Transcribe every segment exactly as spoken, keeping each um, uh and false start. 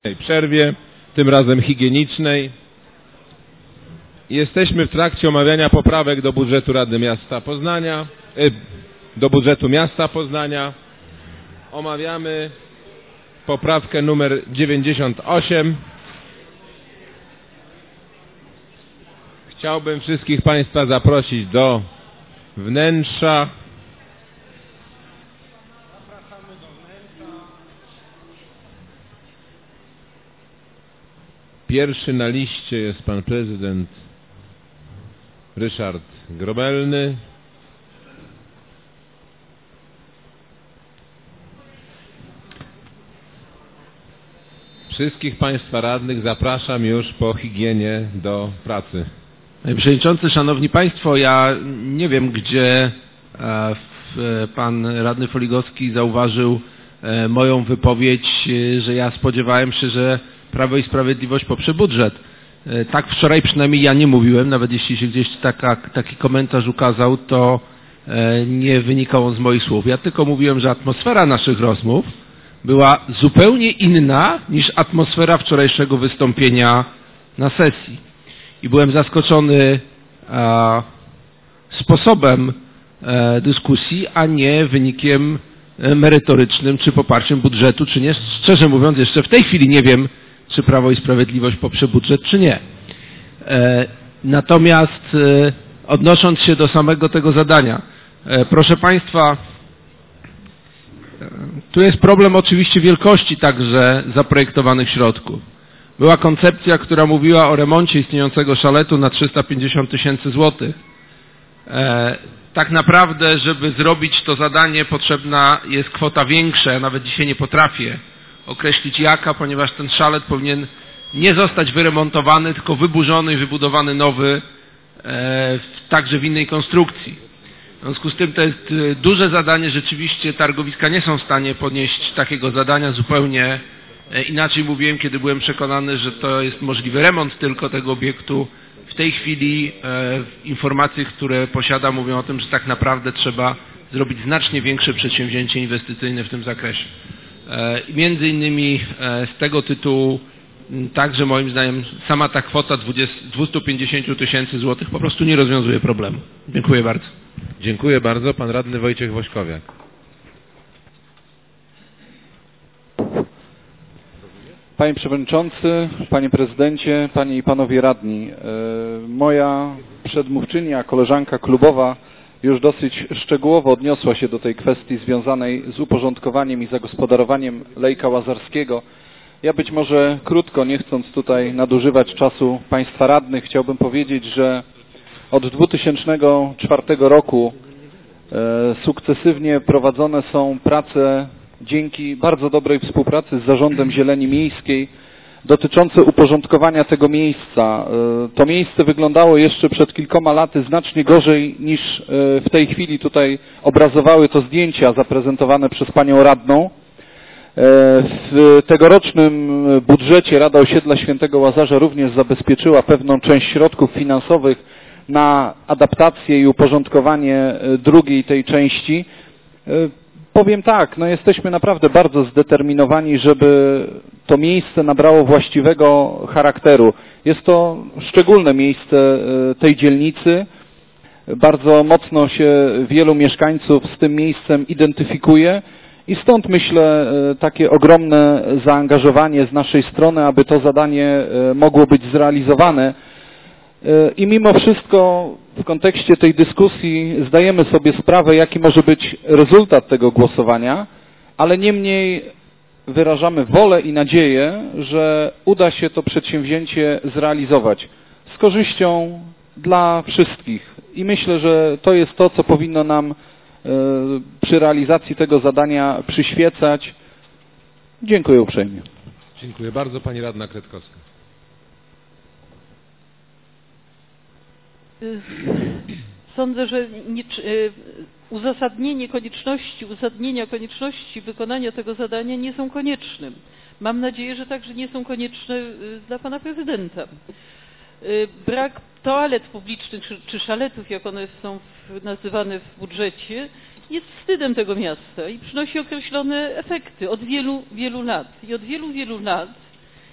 przerwie, tym razem higienicznej. Jesteśmy w trakcie omawiania poprawek do budżetu Rady Miasta Poznania, do budżetu Miasta Poznania. Omawiamy poprawkę numer dziewięćdziesiąt osiem. Chciałbym wszystkich Państwa zaprosić do wnętrza. Pierwszy na liście jest pan prezydent Ryszard Grobelny. Wszystkich Państwa radnych zapraszam już po higienie do pracy. Panie Przewodniczący, Szanowni Państwo, ja nie wiem, gdzie pan radny Foligowski zauważył moją wypowiedź, że ja spodziewałem się, że Prawo i Sprawiedliwość poprze budżet. Tak wczoraj przynajmniej ja nie mówiłem, nawet jeśli się gdzieś taka, taki komentarz ukazał, to nie wynikał on z moich słów. Ja tylko mówiłem, że atmosfera naszych rozmów była zupełnie inna niż atmosfera wczorajszego wystąpienia na sesji. I byłem zaskoczony a, sposobem a, dyskusji, a nie wynikiem merytorycznym, czy poparciem budżetu, czy nie. Szczerze mówiąc, jeszcze w tej chwili nie wiem, czy Prawo i Sprawiedliwość poprze budżet, czy nie. E, natomiast e, odnosząc się do samego tego zadania, e, proszę Państwa, e, tu jest problem oczywiście wielkości także zaprojektowanych środków. Była koncepcja, która mówiła o remoncie istniejącego szaletu na trzysta pięćdziesiąt tysięcy złotych. E, tak naprawdę, żeby zrobić to zadanie, potrzebna jest kwota większa. Ja nawet dzisiaj nie potrafię określić jaka, ponieważ ten szalet powinien nie zostać wyremontowany, tylko wyburzony i wybudowany nowy, e, także w innej konstrukcji. W związku z tym to jest duże zadanie. Rzeczywiście targowiska nie są w stanie podnieść takiego zadania. Zupełnie inaczej mówiłem, kiedy byłem przekonany, że to jest możliwy remont tylko tego obiektu. W tej chwili e, informacje, które posiadam, mówią o tym, że tak naprawdę trzeba zrobić znacznie większe przedsięwzięcie inwestycyjne w tym zakresie. E, między innymi e, z tego tytułu także moim zdaniem sama ta kwota dwieście pięćdziesiąt tysięcy złotych po prostu nie rozwiązuje problemu. Dziękuję bardzo. Dziękuję bardzo. Pan radny Wojciech Wośkowiak. Panie Przewodniczący, Panie Prezydencie, Panie i Panowie Radni. Moja przedmówczyni, a koleżanka klubowa już dosyć szczegółowo odniosła się do tej kwestii związanej z uporządkowaniem i zagospodarowaniem Lejka Łazarskiego. Ja być może krótko, nie chcąc tutaj nadużywać czasu Państwa radnych, chciałbym powiedzieć, że od dwa tysiące czwartego roku sukcesywnie prowadzone są prace dzięki bardzo dobrej współpracy z Zarządem Zieleni Miejskiej dotyczące uporządkowania tego miejsca. To miejsce wyglądało jeszcze przed kilkoma laty znacznie gorzej niż w tej chwili tutaj obrazowały to zdjęcia zaprezentowane przez Panią Radną. W tegorocznym budżecie Rada Osiedla Świętego Łazarza również zabezpieczyła pewną część środków finansowych na adaptację i uporządkowanie drugiej tej części. Powiem tak, no jesteśmy naprawdę bardzo zdeterminowani, żeby to miejsce nabrało właściwego charakteru. Jest to szczególne miejsce tej dzielnicy. Bardzo mocno się wielu mieszkańców z tym miejscem identyfikuje i stąd myślę takie ogromne zaangażowanie z naszej strony, aby to zadanie mogło być zrealizowane. I mimo wszystko w kontekście tej dyskusji zdajemy sobie sprawę, jaki może być rezultat tego głosowania, ale niemniej wyrażamy wolę i nadzieję, że uda się to przedsięwzięcie zrealizować z korzyścią dla wszystkich. I myślę, że to jest to, co powinno nam przy realizacji tego zadania przyświecać. Dziękuję uprzejmie. Dziękuję bardzo. Pani radna Kretkowska. Sądzę, że nie, uzasadnienie konieczności, uzasadnienia konieczności wykonania tego zadania nie są koniecznym. Mam nadzieję, że także nie są konieczne dla Pana Prezydenta. Brak toalet publicznych czy szaletów, jak one są nazywane w budżecie, jest wstydem tego miasta i przynosi określone efekty od wielu, wielu lat. I od wielu, wielu lat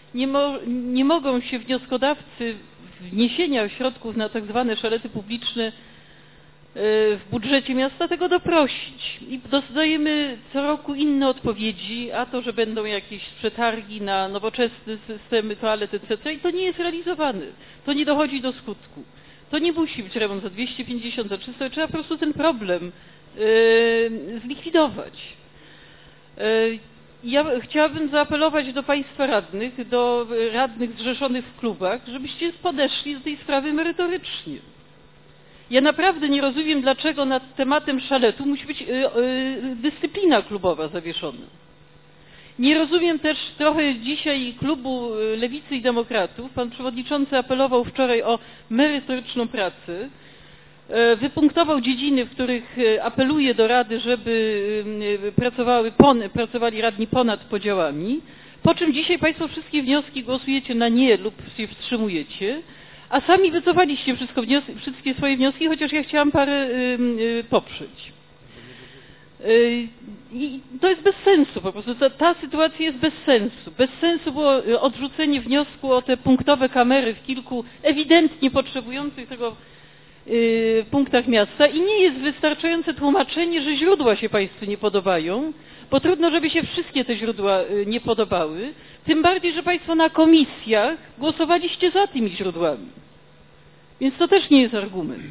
Nie, mo nie mogą się wnioskodawcy wniesienia środków na tak zwane szalety publiczne w budżecie miasta tego doprosić. I dostajemy co roku inne odpowiedzi, a to, że będą jakieś przetargi na nowoczesne systemy toalet, et cetera. I to nie jest realizowane. To nie dochodzi do skutku. To nie musi być remont za dwieście pięćdziesiąt, za trzysta. Trzeba po prostu ten problem yy, zlikwidować. Yy, Ja chciałabym zaapelować do Państwa radnych, do radnych zrzeszonych w klubach, żebyście podeszli do tej sprawy merytorycznie. Ja naprawdę nie rozumiem, dlaczego nad tematem szaletu musi być yy, yy, dyscyplina klubowa zawieszona. Nie rozumiem też trochę dzisiaj klubu Lewicy i Demokratów. Pan przewodniczący apelował wczoraj o merytoryczną pracę. Wypunktował dziedziny, w których apeluje do Rady, żeby pracowały pon, pracowali radni ponad podziałami, po czym dzisiaj Państwo wszystkie wnioski głosujecie na nie lub się wstrzymujecie, a sami wycofaliście wszystko wnioski, wszystkie swoje wnioski, chociaż ja chciałam parę y, y, poprzeć. Y, I to jest bez sensu po prostu, ta, ta sytuacja jest bez sensu. Bez sensu było odrzucenie wniosku o te punktowe kamery w kilku ewidentnie potrzebujących tego w punktach miasta i nie jest wystarczające tłumaczenie, że źródła się Państwu nie podobają, bo trudno, żeby się wszystkie te źródła nie podobały, tym bardziej, że Państwo na komisjach głosowaliście za tymi źródłami. Więc to też nie jest argument.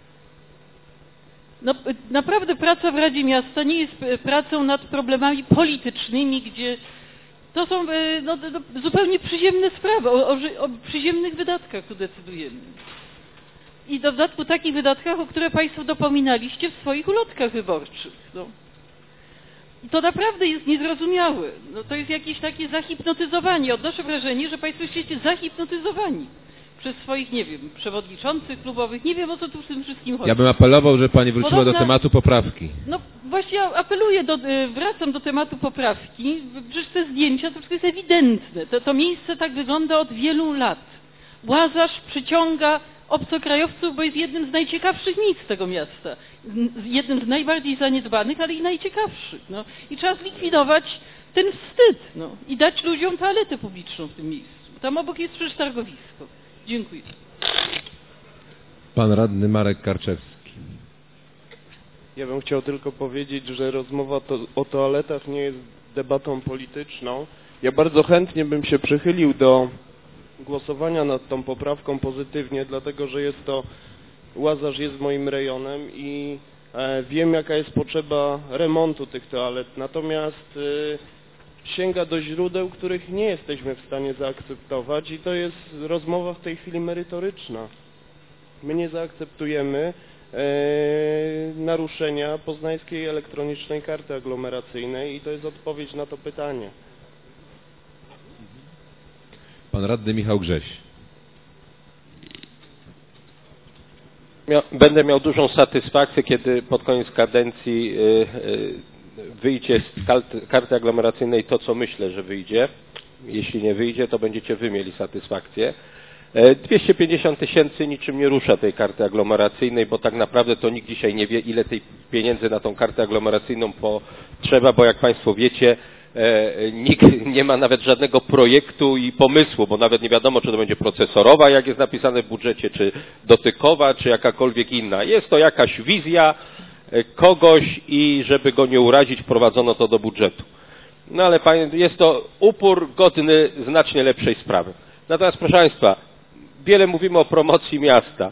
No, naprawdę praca w Radzie Miasta nie jest pracą nad problemami politycznymi, gdzie to są no, no, zupełnie przyziemne sprawy, o, o, o przyziemnych wydatkach tu decydujemy. I do dodatku takich wydatkach, o które Państwo dopominaliście w swoich ulotkach wyborczych. No. I to naprawdę jest niezrozumiałe. No, to jest jakieś takie zahipnotyzowanie. Odnoszę wrażenie, że Państwo jesteście zahipnotyzowani przez swoich, nie wiem, przewodniczących klubowych. Nie wiem, o co tu w tym wszystkim chodzi. Ja bym apelował, że Pani wróciła Podobna, do tematu poprawki. No właśnie apeluję, do, wracam do tematu poprawki. Przecież te zdjęcia, to wszystko jest ewidentne. To, to miejsce tak wygląda od wielu lat. Łazarz przyciąga obcokrajowców, bo jest jednym z najciekawszych miejsc tego miasta. Jednym z najbardziej zaniedbanych, ale i najciekawszych. No. I trzeba zlikwidować ten wstyd no. i dać ludziom toaletę publiczną w tym miejscu. Tam obok jest przecież targowisko. Dziękuję. Pan radny Marek Karczewski. Ja bym chciał tylko powiedzieć, że rozmowa to, o toaletach nie jest debatą polityczną. Ja bardzo chętnie bym się przychylił do głosowania nad tą poprawką pozytywnie, dlatego że jest to, Łazarz jest moim rejonem i e, wiem, jaka jest potrzeba remontu tych toalet, natomiast e, sięga do źródeł, których nie jesteśmy w stanie zaakceptować i to jest rozmowa w tej chwili merytoryczna. My nie zaakceptujemy e, naruszenia poznańskiej elektronicznej karty aglomeracyjnej i to jest odpowiedź na to pytanie. Pan radny Michał Grześ. Będę miał dużą satysfakcję, kiedy pod koniec kadencji wyjdzie z karty aglomeracyjnej to, co myślę, że wyjdzie. Jeśli nie wyjdzie, to będziecie wy mieli satysfakcję. dwieście pięćdziesiąt tysięcy niczym nie rusza tej karty aglomeracyjnej, bo tak naprawdę to nikt dzisiaj nie wie, ile tej pieniędzy na tą kartę aglomeracyjną potrzeba, bo jak Państwo wiecie, nikt nie ma nawet żadnego projektu i pomysłu, bo nawet nie wiadomo, czy to będzie procesorowa, jak jest napisane w budżecie, czy dotykowa, czy jakakolwiek inna. Jest to jakaś wizja kogoś i żeby go nie urazić, wprowadzono to do budżetu. No ale jest to upór godny znacznie lepszej sprawy. Natomiast proszę Państwa, wiele mówimy o promocji miasta.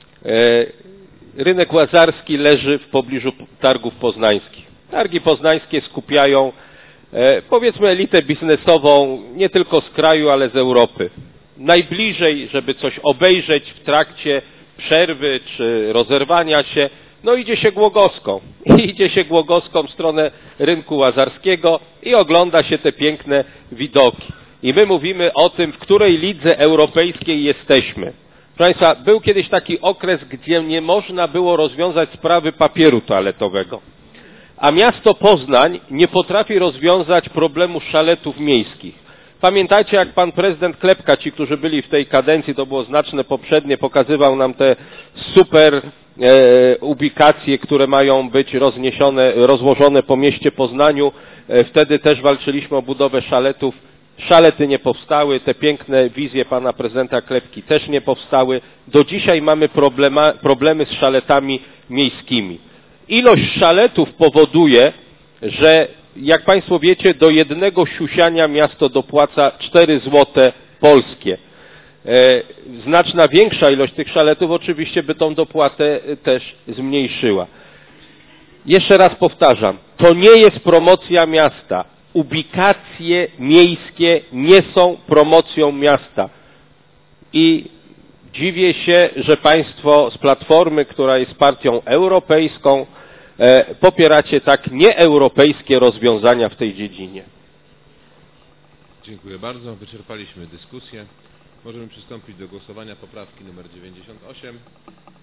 Rynek łazarski leży w pobliżu targów poznańskich. Targi poznańskie skupiają powiedzmy elitę biznesową nie tylko z kraju, ale z Europy. Najbliżej, żeby coś obejrzeć w trakcie przerwy czy rozerwania się, no idzie się Głogowską. Idzie się Głogowską w stronę rynku łazarskiego i ogląda się te piękne widoki. I my mówimy o tym, w której lidze europejskiej jesteśmy. Proszę Państwa, był kiedyś taki okres, gdzie nie można było rozwiązać sprawy papieru toaletowego. A miasto Poznań nie potrafi rozwiązać problemu szaletów miejskich. Pamiętajcie, jak pan prezydent Klepka, ci, którzy byli w tej kadencji, to było znaczne poprzednie, pokazywał nam te super e, ubikacje, które mają być rozniesione, rozłożone po mieście Poznaniu. E, wtedy też walczyliśmy o budowę szaletów szalety nie powstały, te piękne wizje pana prezydenta Klepki też nie powstały. Do dzisiaj mamy problema, problemy z szaletami miejskimi. Ilość szaletów powoduje, że jak państwo wiecie, do jednego siusiania miasto dopłaca cztery złote polskie. E, znaczna większa ilość tych szaletów oczywiście by tą dopłatę też zmniejszyła. Jeszcze raz powtarzam, to nie jest promocja miasta. Ubikacje miejskie nie są promocją miasta. I dziwię się, że państwo z Platformy, która jest partią europejską, e, popieracie tak nieeuropejskie rozwiązania w tej dziedzinie. Dziękuję bardzo. Wyczerpaliśmy dyskusję. Możemy przystąpić do głosowania poprawki numer dziewięćdziesiąt osiem.